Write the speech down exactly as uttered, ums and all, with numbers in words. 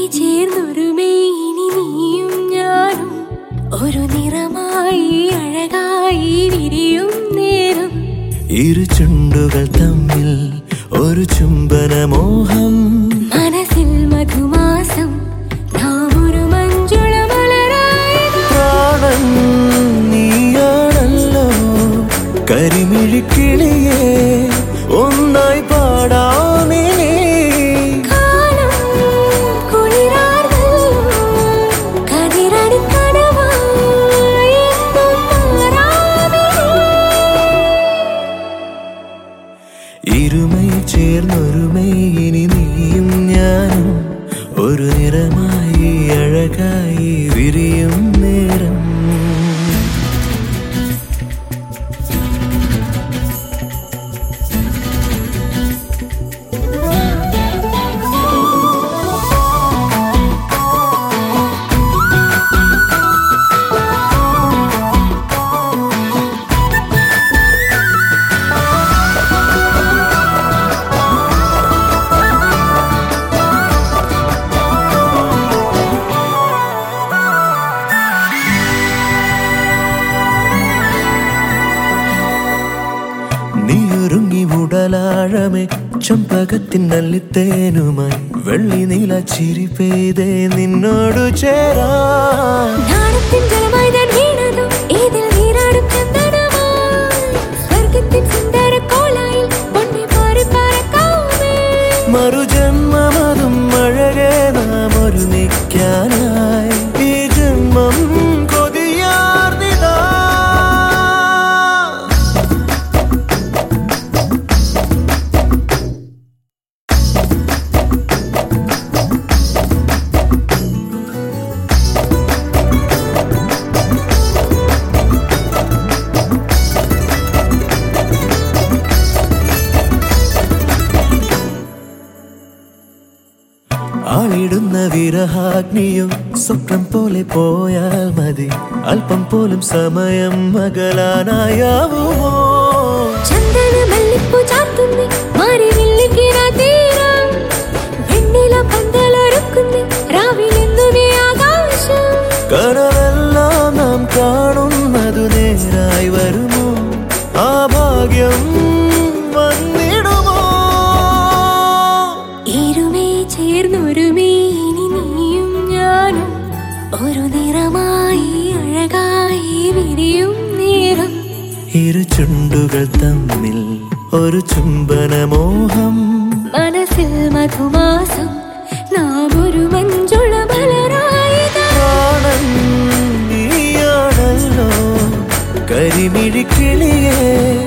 ചേർന്നൊരുമേ ഇനി നീയും ഞാനും ഒരു നിറമായി അഴകായി വിരിയും നേരം ഇരു ചുണ്ടുകൾ തമ്മിൽ ഒരു ചുംബനമോഹം മനസ്സിൽ മധുമാസം നാം ഒരു മഞ്ജുള മലരായി പ്രാണൻ നീയാണല്ലോ കരിമിഴിക്കിളിയേ ഒന്നായി പാടാമേ ഇരുമൈ ചേർന്നൊരുമൈ ഇനി നീയും ഞാനും ഒരു നിറമായി അഴകായി വിരിയും നേരം നീയൊരുങ്ങി ഉടലാഴമേ ചമ്പകത്തിൻ നല്ലിത്തേനുമായി വെള്ളി നീല ചിരി പെയ്തേ നിന്നോടു ചേരാൻ മറുജന്മമതും അഴകേ നാം ഒരു നിൽക്കാനായി ഈ ജന്മം ആളിടുന്ന വിരഹാഗ്നിയോ സ്വപ്നം പോലെ പോയാൽ മതി അല്പം പോലും സമയം അകലാനായാവുമോ കനവെല്ലാം നാം കാണുന്നതു നേരായി വരുമോ ആ ഭാഗ്യം വന്നിടുമോ ചേർന്നൊരുമേ ഇനി നീയും ഞാനും ഒരു നിറമായി അഴകായി വിരിയും നേരം ഇരു ചുണ്ടുകൾ തമ്മിൽ ഒരു ചുംബനമോഹം മനസ്സിൽ മധുമാസം നാം ഒരു മഞ്ജുള മലരായി പ്രാണൻ നീയാണല്ലോ കരിമിഴിക്കിളിയേ